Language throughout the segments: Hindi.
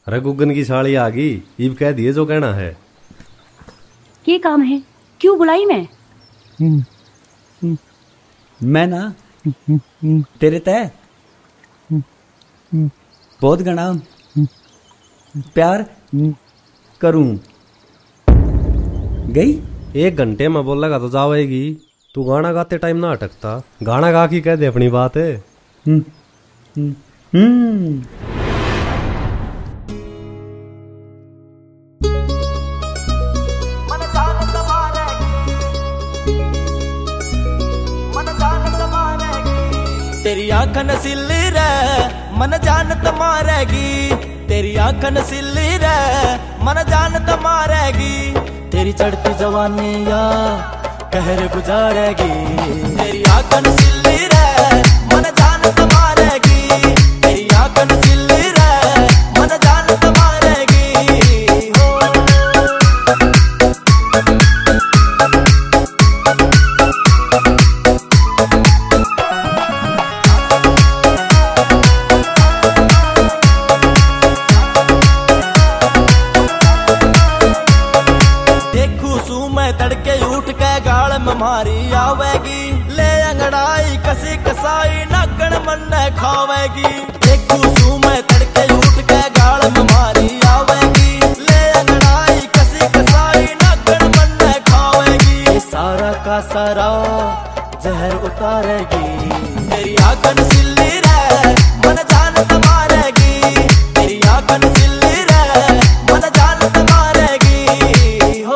अरे गुग्गन की साली आ गई, इब कह दिए जो कहना है। ये काम है, क्यों बुलाई मैं? मैं ना तेरे तय बहुत घना प्यार करूं। गई 1 घंटे में बोलेगा तो जावेगी। तू गाना गाते टाइम ना अटकता, गाना गा के कह दे अपनी बात है। तेरी आँख नसीली रे मन जानत मारेगी, तेरी आँख नसीली रे मन जानत मारेगी, तेरी चढ़ती जवानी या कहर गुजारेगी। तेरी आँख नसीली रे मन जानत मारेगी, तेरी आँख नसीली रे मन जानत मारेगी। तड़के उठ के गाल में मारी आवेगी, ले अंगड़ाई कसी कसाई नागण मन खावेगी। देखू सू मैं तड़के उठ के गाल में मारी आवेगी, ले अंगड़ाई कसी कसाई नागण मन खावेगी। सारा का सारा जहर उतारेगी, तेरी आँख नसीली रे मन जानत मारेगी, तेरी आँख नसीली रे मन जानत मारेगी। हो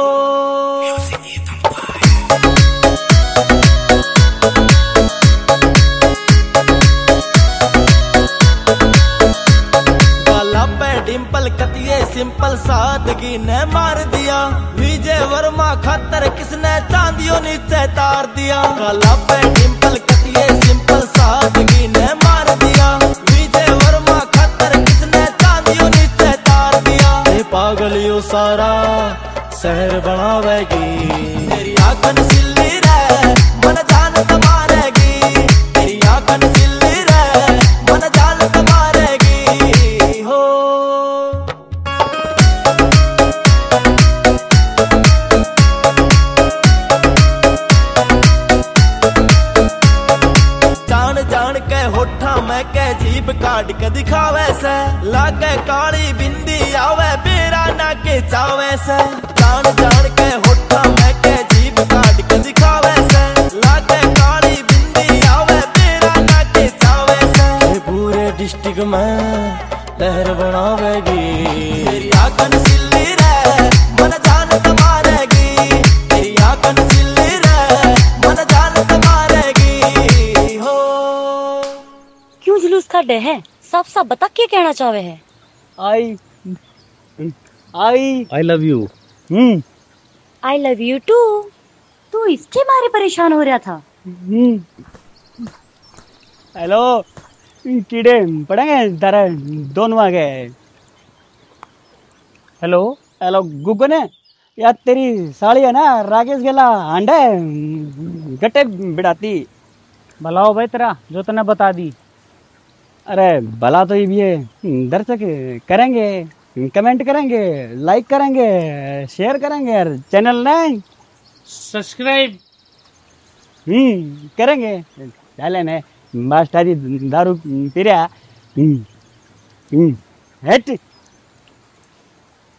डिम्पल कतिये सिंपल सादगी ने मार दिया, विजय वर्मा खातर किसने चांदियों नीचे तार दिया। काला पे डिम्पल कतिये सिंपल सादगी ने मार दिया, विजय वर्मा खातर किसने चांदियों नीचे तार दिया। ये पागल यो सारा शहर बनावेगी, तेरी आँख नसीली रे मन जानत मारेगी, तेरी आँख नसीली रे मन जानत मारेगी। हो जान के होठा में के जीभ काट के दिखावे से, लागे काली बिंदी आवे बेरा ना के चावे से। जान के होठा में के जीभ काट के दिखावे से, लागे काली बिंदी आवे बेरा ना के चावे से। पूरे डिस्ट्रिक्ट में लहर बनावेगी, तेरी आँख नसीली रे मन जानत मारेगी, तेरी आँख नसीली रे मन जानत मारेगी। हो क्यों जुलूस कर रहे हैं? साफ साफ बता क्या कहना चाहे है? I love you. I love you too. तू इसके मारे परेशान हो रहा था? हेलो कीड़े पड़ेंगे तारा दोनों आ गए। हेलो हेलो गुग्गन है यार, तेरी साड़ी है ना राकेश गेला अंडे गट्टे बिड़ाती। भला हो भाई तेरा जो तने बता दी। अरे भला तो ये भी है, दर्शक करेंगे, कमेंट करेंगे, लाइक करेंगे, शेयर करेंगे और चैनल नहीं सब्सक्राइब करेंगे। चले ने मास्टरी दारू पी रहा हट।